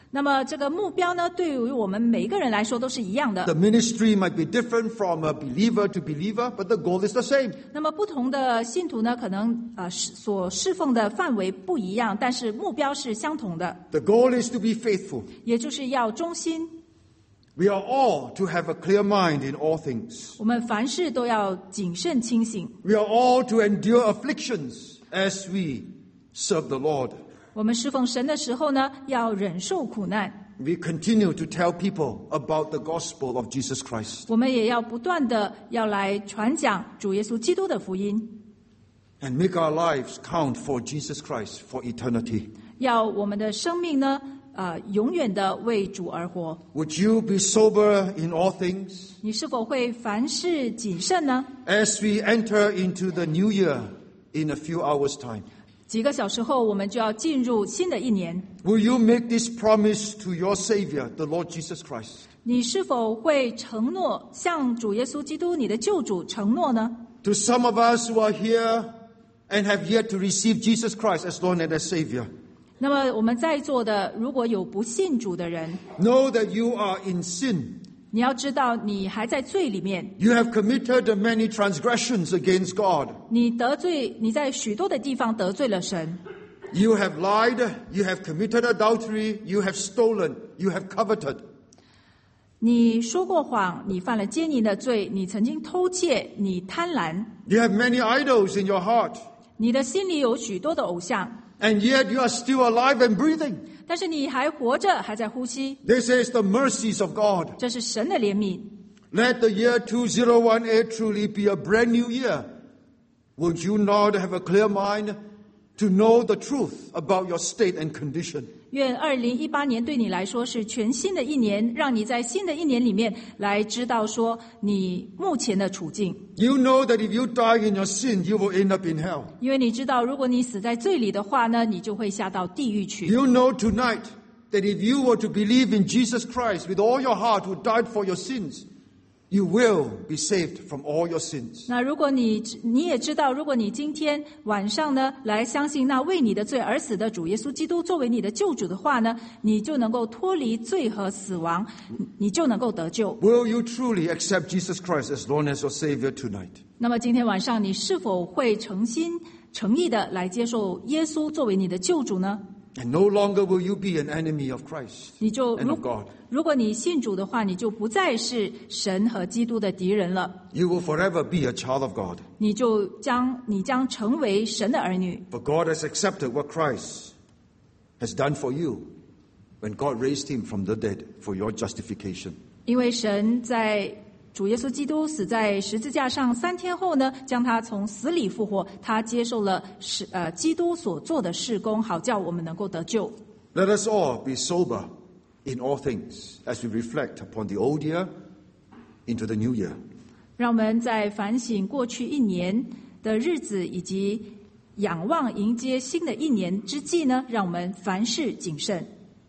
Speaker 2: 那么这个目标呢，对于我们每一个人来说都是一样的。
Speaker 1: The ministry might be different from a believer to believer, but the goal is the same.
Speaker 2: 那么不同的信徒呢，可能呃所侍奉的范围不一样，但是目标是相同的，
Speaker 1: The goal is to be faithful.
Speaker 2: 也就是要忠心。
Speaker 1: We are all to have a clear mind in all things.
Speaker 2: 我们凡事都要谨慎清醒。
Speaker 1: We are all to endure afflictions as we serve the Lord.
Speaker 2: 我们侍奉神的时候呢，要忍受苦难。
Speaker 1: We continue to tell people about the gospel of Jesus Christ.
Speaker 2: 我们也要不断的要来传讲主耶稣基督的福音，
Speaker 1: And make our lives count for Jesus Christ for eternity.
Speaker 2: 要我们的生命呢，呃，永远的为主而活。
Speaker 1: Would you be sober in all things
Speaker 2: 你是否会凡事谨慎呢？
Speaker 1: as we enter into the new year in a few hours' time?
Speaker 2: 几个小时后，我们就要进入新的一年。
Speaker 1: Will you make this promise to your Savior, the Lord Jesus Christ?
Speaker 2: 你是否会承诺向主耶稣基督你的救主承诺呢？
Speaker 1: To some of us who are here and have yet to receive Jesus Christ as Lord and as Savior,
Speaker 2: 那么我们在座的，如果有不信主的人，
Speaker 1: know that you are in sin.
Speaker 2: 你要知道你还在罪里面，
Speaker 1: You have committed many transgressions against God.
Speaker 2: 你得罪，你在许多的地方得罪了神。
Speaker 1: You have lied, you have committed adultery, you have stolen, you have coveted.
Speaker 2: 你说过谎，你犯了奸淫的罪，你曾经偷窃，你贪婪，
Speaker 1: You have many idols in your heart.
Speaker 2: 你的心里有许多的偶像，
Speaker 1: And yet you are still alive and breathing.
Speaker 2: 但是你还活着，还在呼吸，
Speaker 1: This is the mercies of God.
Speaker 2: 这是神的怜悯。
Speaker 1: Let the year two thousand eighteen truly be a brand new year. Would you not have a clear mind to know the truth about your state and condition?
Speaker 2: 愿二零一八年对你来说是全新的一年，让你在新的一年里面来知道说你目前的处境。
Speaker 1: You know that if you die in your sin, you will end up in hell.
Speaker 2: 因为你知道，如果你死在罪里的话呢，你就会下到地狱去。
Speaker 1: You know tonight that if you were to believe in Jesus Christ with all your heart who died for your sins, you will be saved from all your sins.
Speaker 2: 那如果你你也知道，如果你今天晚上呢来相信那为你的罪而死的主耶稣基督作为你的救主的话呢，你就能够脱离罪和死亡，你就能够得救。
Speaker 1: Will you truly accept Jesus Christ as Lord and as your Savior tonight?
Speaker 2: 那么今天晚上你是否会诚心诚意的来接受耶稣作为你的救主呢？
Speaker 1: And no longer will you be an enemy of Christ
Speaker 2: 你就
Speaker 1: and
Speaker 2: 如
Speaker 1: of God.
Speaker 2: 如果你信主的话，你就不再是神和基督的敌人了，
Speaker 1: You will forever be a child of God.
Speaker 2: 你就将你将成为神的儿女。
Speaker 1: For God has accepted what Christ has done for you when God raised him from the dead for your justification.
Speaker 2: 因为神在主耶稣基督死在十字架上三天后呢，将他从死里复活，他接受了是呃基督所做的事工，好叫我们能够得救。
Speaker 1: Let us all be sober in all things as we reflect upon the old year into the new year.
Speaker 2: 让我们在反省过去一年的日子，以及仰望迎接新的一年之际呢，让我们凡事谨慎。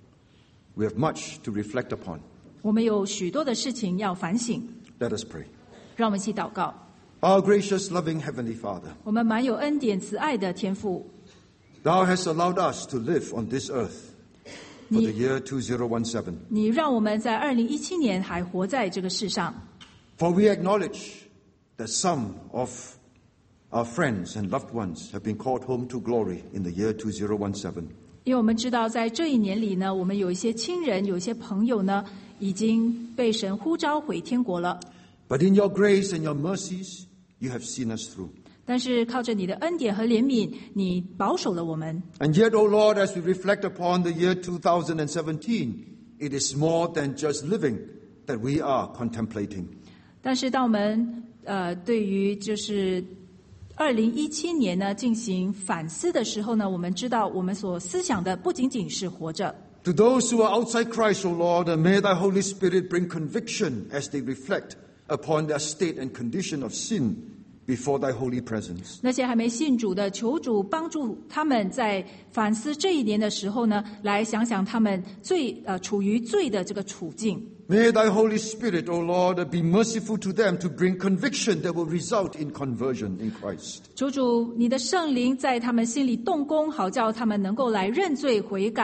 Speaker 1: We have much to reflect upon.
Speaker 2: 我们有许多的事情要反省，
Speaker 1: Let us pray.
Speaker 2: 让我们一起祷告。
Speaker 1: Our gracious, loving Heavenly Father,
Speaker 2: 我们满有恩典慈爱的天父，
Speaker 1: Thou hast allowed us to live on this earth for the year two thousand seventeen.
Speaker 2: 你让我们在二零一七年还活在这个世上。
Speaker 1: For we acknowledge that some of our friends and loved ones have been called home to glory in the year two thousand seventeen.
Speaker 2: 因为我们知道，在这一年里呢，我们有一些亲人、有一些朋友呢，已经被神呼召回天国了。
Speaker 1: But in your grace and your mercies, you have seen us through.
Speaker 2: 但是靠着你的恩典和怜悯，你保守了我们。
Speaker 1: And yet, O Lord, as we reflect upon the year two thousand seventeen, it is more than just living that we are contemplating.
Speaker 2: 但是当我们呃对于就是二零一七年呢进行反思的时候呢，我们知道我们所思想的不仅仅是活着。
Speaker 1: To those who are outside Christ, O Lord, may thy Holy Spirit bring conviction as they reflect upon their state and condition of sin before thy holy presence.
Speaker 2: 那些还没信主的，求主帮助他们在反思这一年的时候呢，来想想他们罪呃处于罪的这个处境。
Speaker 1: May thy Holy Spirit, O Lord, be merciful to them to bring conviction that will result in conversion in Christ.
Speaker 2: 求主，你的圣灵在他们心里动工，好叫他们能够来认罪悔改，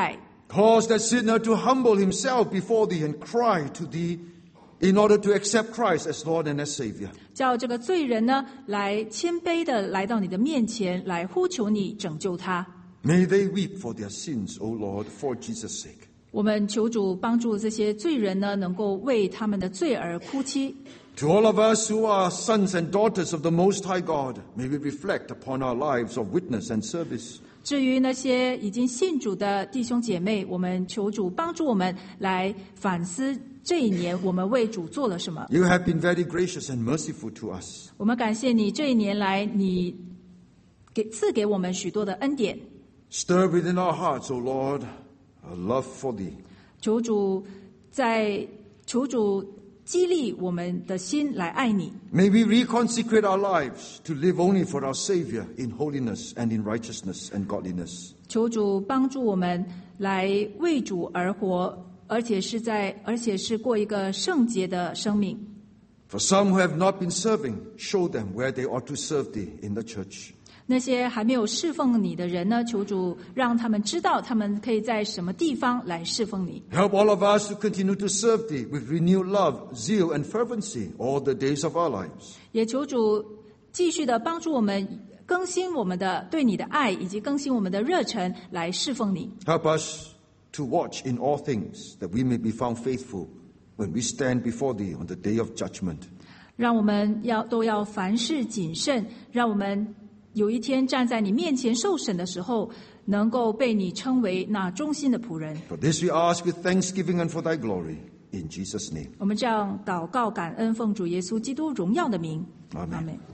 Speaker 1: Cause that sinner to humble himself before thee and cry to thee in order to accept Christ as Lord and as Savior.
Speaker 2: 叫这个罪人呢来谦卑的来到你的面前，来呼求你拯救他。
Speaker 1: May they weep for their sins, O Lord, for Jesus' sake.
Speaker 2: 我们求主帮助这些罪人呢，能够为他们的罪而哭泣。
Speaker 1: To all of us who are sons and daughters of the Most High God, may we reflect upon our lives of witness and service.
Speaker 2: 至于那些已经信主的弟兄姐妹，我们求主帮助我们来反思这一年我们为主做了什么。
Speaker 1: You have been very gracious and merciful to us.
Speaker 2: 我们感谢你这一年来你给赐给我们许多的恩典。
Speaker 1: Stir within our hearts, O Lord, a love for thee.
Speaker 2: 求主在求主激励我们的心来爱你。
Speaker 1: May we reconsecrate our lives to live only for our Savior in holiness and in righteousness and godliness.
Speaker 2: 求主帮助我们来为主而活，而且是在而且是过一个圣洁的生命。
Speaker 1: For some who have not been serving, show them where they ought to serve thee in the church.
Speaker 2: 那些还没有侍奉你的人呢，求主让他们知道他们可以在什么地方来侍奉你。
Speaker 1: Help all of us to continue to serve thee with renewed love, zeal, and fervency all the days of our lives.
Speaker 2: 也求主继续的帮助我们更新我们的对你的爱，以及更新我们的热忱来侍奉你。
Speaker 1: Help us to watch in all things, that we may be found faithful when we stand before thee on the day of judgment.
Speaker 2: 让我们要都要凡事谨慎，让我们有一天站在你面前受审的时候，能够被你称为那忠心的仆人。
Speaker 1: For this we ask with thanksgiving and for thy glory, in Jesus' name.
Speaker 2: 我们这样祷告感恩，奉主耶稣基督荣耀的名，
Speaker 1: Amen.
Speaker 2: 阿们。